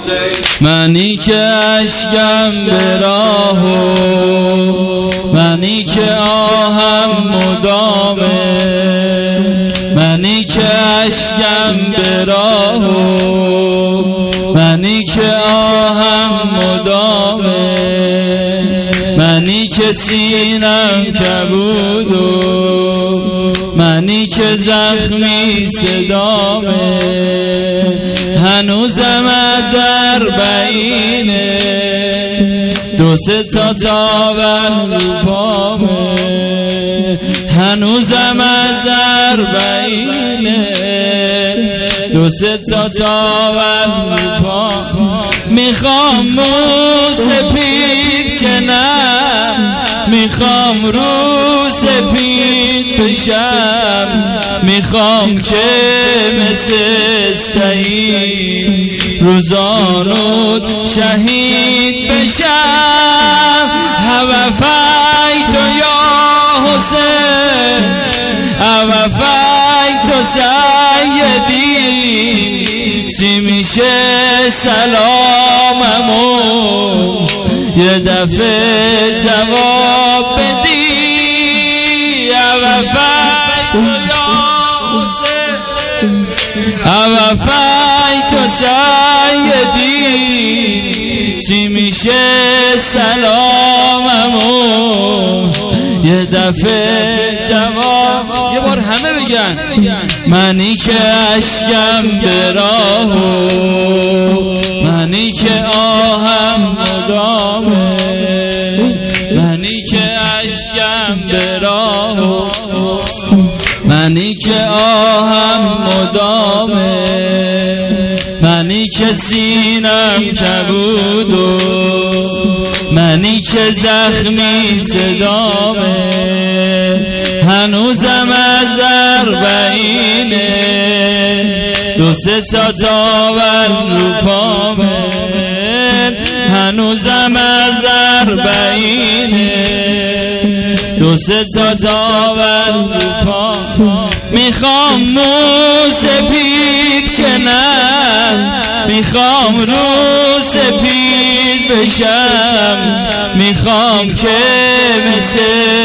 منی که اشکم به راه و منی که آهم مدامه، منی که اشکم به راه و منی که آهم مدامه، منی که سینم کبود و منی که زخمی صدامه، هنوزم از 40 دو سه تا تاول رو پامه، هنوزم از 40 دو سه تا تاول رو پامه. میخوام مو سپید که نه، میخوام رو سپید بشم، میخوام که مثل سعید روزانود شهید بشم. هوفیت یا حسین، هوفیت سیدی، چی میشه سلاممو یه دفعه جواب بدی. هوفیت یا حسین، هوفیت سیدی، چی میشه سلاممو یه دفعه جواب. یه بار همه بگن منی که اشکم به راه و منی که آهم مدامه، منی که اشکم به راه و منی که آهم مدامه، منی که سینم کبود و منی که زخمی صدامه، هنوزم از 40 دو سه تا تاول رو پامه، هنوزم از 40 دو سه تا تاول رو پامه. میخوام مو سپید که نه، میخوام رو سپید بشم، میخوام که مثل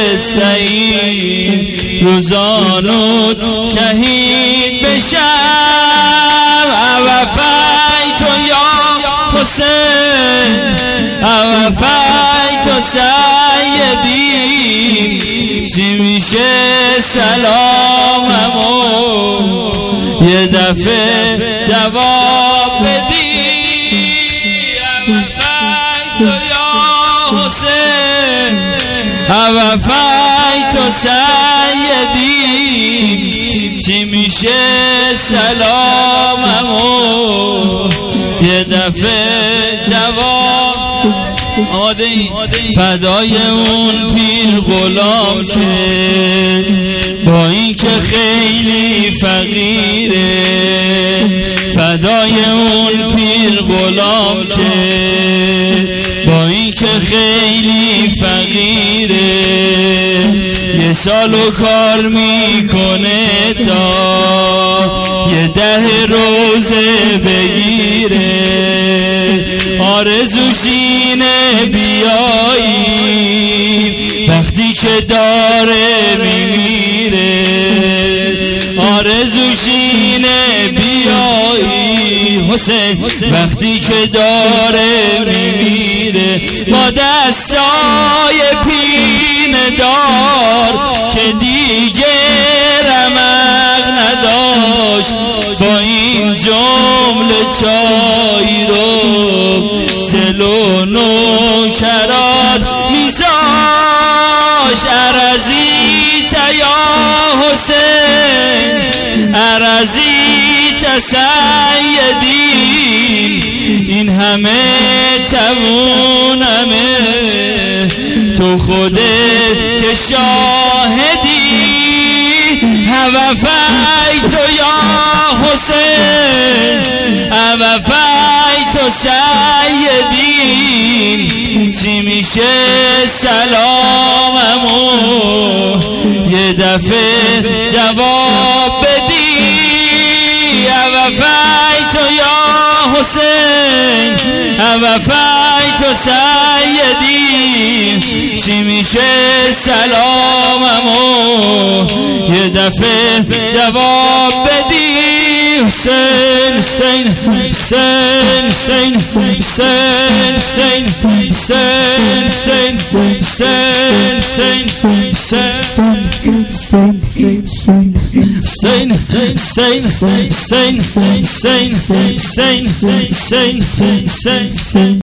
سعید روزانود شهید بشم. هوفیت یا حسین، هوفیت سیدی، چی میشه سلاممو یه دفعه جواب بدی. هوفیت یا حسین، هوفیت سیدی، چی میشه سلاممو یه دفعه جواب. آماده ای؟ فدای اون پیر غلام که با این که خیلی فقیره، فدای اون پیر غلام که با این که خیلی فقیره، یه سالو کار میکنه تا یه 10 روزه بگیره، آرزوش اینه بیایی وقتی که داره میمیره، آرزوش اینه بیایی حسین وقتی که داره میمیره، با دستای پینه دار که دیگه رمق نداشت، با این جمله چای رو سلو نوکرات میذاش. ارزیت یا حسین، ارزیت سیدی، این همه توونمه تو خودت که شاهدی. هوفیت یا حسین، هوفیت سیدی، چی میشه سلاممو یه دفعه جواب بدی. هوفیت یا حسین، توفیت سیدی چی میشه سلاممو یه دفعه جواب بدی حسین حسین حسین حسین حسین حسین حسین حسین حسین حسین حسین